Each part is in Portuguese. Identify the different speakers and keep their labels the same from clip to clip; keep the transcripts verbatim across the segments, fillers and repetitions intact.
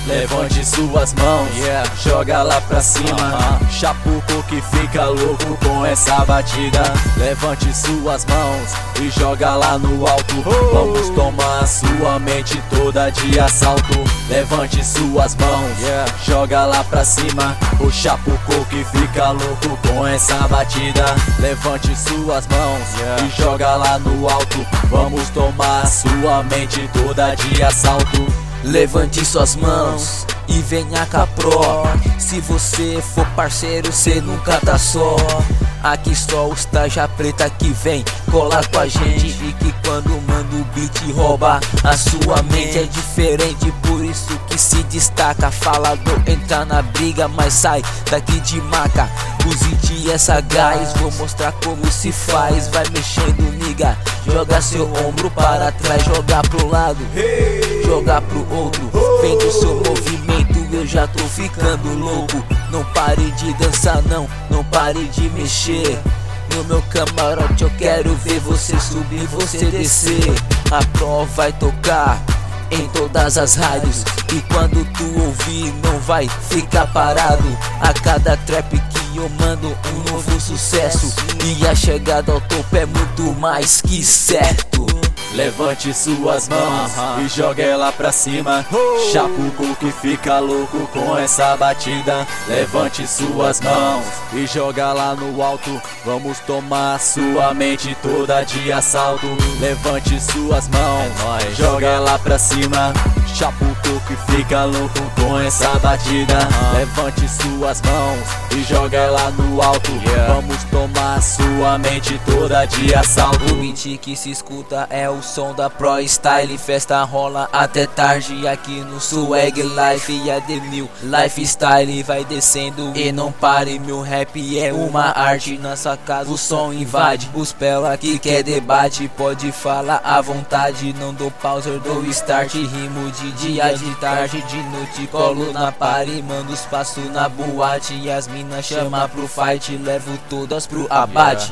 Speaker 1: levante suas mãos, yeah. Joga lá pra cima, uh-huh. Chapuco que fica louco com essa batida. Levante suas mãos e joga lá no alto, oh. Vamos tomar sua mente toda de assalto. Levante suas mãos, yeah. Joga lá pra cima, o Chapuco que fica louco com essa batida. Levante suas mãos, yeah. E joga lá no alto, vamos tomar sua mente toda de assalto.
Speaker 2: Levante suas mãos e venha cá pro. Se você for parceiro, cê nunca tá só. Aqui só os tarja preta que vem colar com a gente, e que quando manda o beat rouba a sua mente. É diferente, por isso que se destaca. Falador entra na briga, mas sai daqui de maca. Use de essa gás, vou mostrar como se faz. Vai mexendo, miga, joga seu ombro para trás, joga pro lado, joga pro outro. Vem do seu movimento, eu já tô ficando louco. Não pare de dançar não, não pare de mexer. No meu camarote eu quero ver você subir, você descer. A Pro vai tocar em todas as rádios, e quando tu ouvir não vai ficar parado. A cada trap que eu mando um novo sucesso, e a chegada ao topo é muito mais que certo.
Speaker 1: Levante suas mãos, uh-huh. E joga ela pra cima, oh. Chapuco que fica louco com essa batida. Levante suas mãos e joga lá no alto, vamos tomar sua mente toda de assalto. Levante suas mãos, é joga ela pra cima, Chapuco que fica louco com essa batida. uh-huh. Levante suas mãos e joga ela no alto, yeah. Vamos tomar sua mente toda de assalto.
Speaker 2: O beat que se escuta é o O som da Pro Style, festa rola até tarde aqui no Swag Life. E a The New Lifestyle vai descendo e não pare, meu rap é uma arte. Nessa casa o som invade, os pela que quer debate, pode falar à vontade. Não dou pause, eu dou start, rimo de dia, de tarde, de noite. Colo na party, mando os passos na boate, e as minas chama pro fight, levo todas pro abate.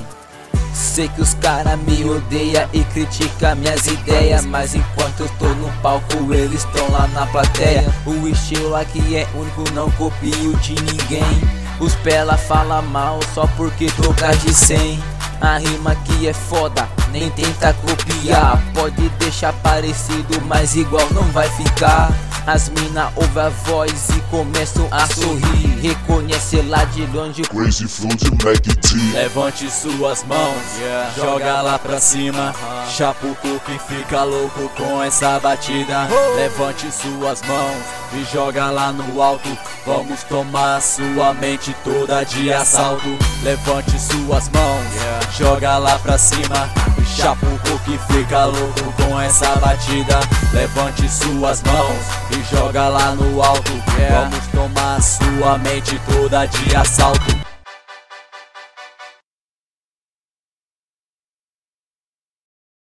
Speaker 2: Sei que os cara me odeia e critica minhas ideias, mas enquanto eu tô no palco eles tão lá na plateia. O estilo aqui é único, não copio de ninguém. Os pela fala mal só porque troca de cem. A rima aqui é foda, nem tenta copiar. Pode deixar parecido, mas igual não vai ficar. As mina ouvem a voz e começam a sorrir, reconhece lá de longe
Speaker 3: Crazy Flow de Mac T.
Speaker 1: Levante suas mãos, yeah. Joga lá pra cima, uh-huh. Chapuco que fica louco com essa batida. oh. Levante suas mãos e joga lá no alto, vamos tomar sua mente toda de assalto. Levante suas mãos, yeah. Joga lá pra cima, Chapuco que fica louco com essa batida. Levante suas mãos e joga lá no alto, yeah. Vamos tomar sua mente toda de assalto.